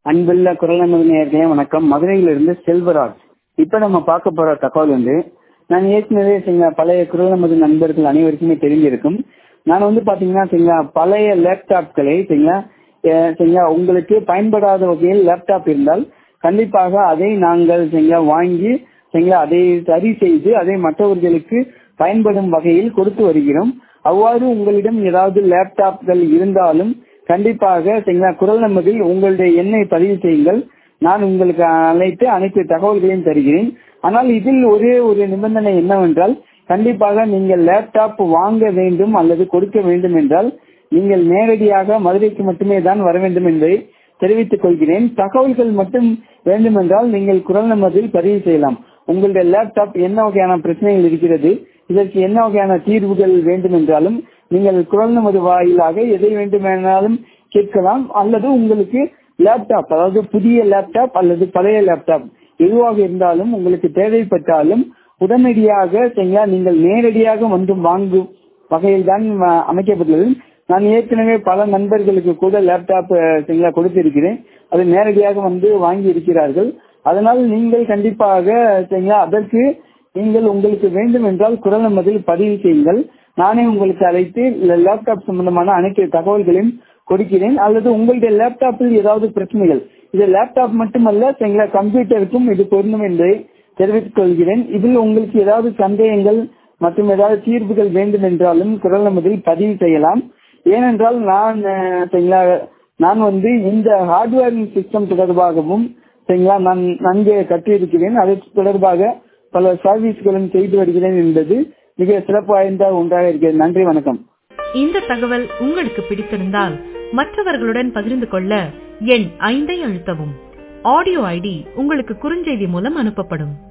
அன்புள்ள குரல் நமது நேயர்களே வணக்கம். மதுரையிலிருந்து செல்வராஜ். இப்ப நம்ம பார்க்க போற தகவல் நான் ஏற்கனவே பழைய குரல் நமது நண்பர்கள் அனைவருக்குமே தெரிஞ்சிருக்கும். நான் பாத்தீங்கன்னா பழைய லேப்டாப்களை உங்களுக்கு பயன்படாத வகையில் லேப்டாப் இருந்தால் கண்டிப்பாக அதை நாங்கள் வாங்கி அதை சரி செய்து அதை மற்றவர்களுக்கு பயன்படும் வகையில் கொடுத்து வருகிறோம். அவ்வாறு உங்களிடம் ஏதாவது லேப்டாப்கள் இருந்தாலும் கண்டிப்பாக குரல் நமதில் உங்களுடைய எண்ணை பதிவு செய்யுங்கள். நான் உங்களுக்கு அழைத்து அனைத்து தகவல்களையும் தருகிறேன். ஆனால் இதில் ஒரே ஒரு நிபந்தனை என்னவென்றால், கண்டிப்பாக நீங்கள் லேப்டாப் வாங்க வேண்டும் அல்லது கொடுக்க வேண்டும் என்றால் நீங்கள் நேரடியாக மதுரைக்கு மட்டுமே தான் வர வேண்டும் என்பதை தெரிவித்துக் கொள்கிறேன். தகவல்கள் மட்டும் வேண்டுமென்றால் நீங்கள் குரல் நமதில் பதிவு செய்யலாம். உங்களுடைய லேப்டாப் என்ன வகையான பிரச்சனைகள் இருக்கிறது, இதற்கு என்ன வகையான தீர்வுகள் வேண்டும் என்றாலும் நீங்கள் குரல் நமது வாயிலாக எதை வேண்டுமானாலும் கேட்கலாம். அல்லது உங்களுக்கு லேப்டாப், அதாவது புதிய லேப்டாப் அல்லது பழைய லேப்டாப் எதுவாக இருந்தாலும் உங்களுக்கு தேவைப்பட்டாலும் உடனடியாக நீங்கள் நேரடியாக வந்து வாங்கும் வகையில் தான் அமைக்கப்பட்டுள்ளது. நான் ஏற்கனவே பல நண்பர்களுக்கு கூட லேப்டாப் கொடுத்திருக்கிறேன். அது நேரடியாக வந்து வாங்கி இருக்கிறார்கள். அதனால் நீங்கள் கண்டிப்பாக அதற்கு நீங்கள் உங்களுக்கு வேண்டும் என்றால் குரல் நமதில் பதிவு செய்யுங்கள். நானே உங்களுக்கு அழைத்து லேப்டாப் சம்பந்தமான அனைத்து தகவல்களையும் கொடுக்கிறேன். அல்லது உங்களுடைய லேப்டாப்பில் ஏதாவது பிரச்சனைகள், இது லேப்டாப் மட்டுமல்ல கம்ப்யூட்டருக்கும் இது பொருந்தும் என்பதை தெரிவித்துக் கொள்கிறேன். இதில் உங்களுக்கு ஏதாவது சந்தேகங்கள் மற்றும் ஏதாவது தீர்வுகள் வேண்டும் என்றாலும் குரல் நமதில் பதிவு செய்யலாம். ஏனென்றால் நான் இந்த ஹார்ட்வேர் சிஸ்டம் தொடர்பாகவும் நான் நன்கு கற்றிருக்கிறேன். அது தொடர்பாக பல சர்வீஸ்களும் செய்து வருகிறேன் என்பது மிக சிறப்பு வாய்ந்த ஒன்றாக இருக்கிறது. நன்றி, வணக்கம். இந்த தகவல் உங்களுக்கு பிடித்திருந்தால் மற்றவர்களுடன் பகிர்ந்து கொள்ள எண் 5 அழுத்தவும். ஆடியோ ஐடி உங்களுக்கு குறுஞ்செய்தி மூலம் அனுப்பப்படும்.